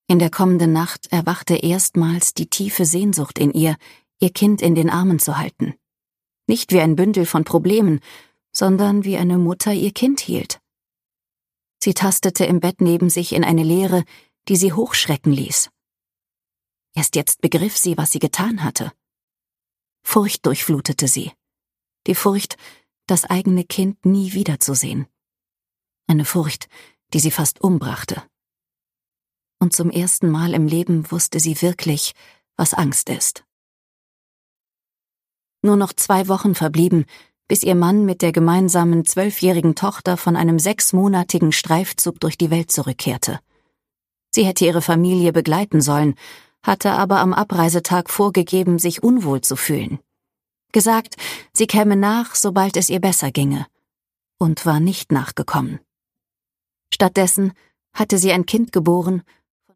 In der kommenden Nacht erwachte erstmals die tiefe Sehnsucht in ihr Kind in den Armen zu halten. Nicht wie ein Bündel von Problemen, sondern wie eine Mutter ihr Kind hielt. Sie tastete im Bett neben sich in eine Leere, die sie hochschrecken ließ. Erst jetzt begriff sie, was sie getan hatte. Furcht durchflutete sie. Die Furcht, das eigene Kind nie wiederzusehen. Eine Furcht, die sie fast umbrachte. Und zum ersten Mal im Leben wusste sie wirklich, was Angst ist. Nur noch 2 Wochen verblieben, bis ihr Mann mit der gemeinsamen 12-jährigen Tochter von einem 6-monatigen Streifzug durch die Welt zurückkehrte. Sie hätte ihre Familie begleiten sollen, hatte aber am Abreisetag vorgegeben, sich unwohl zu fühlen. Gesagt, sie käme nach, sobald es ihr besser ginge. Und war nicht nachgekommen. Stattdessen hatte sie ein Kind geboren,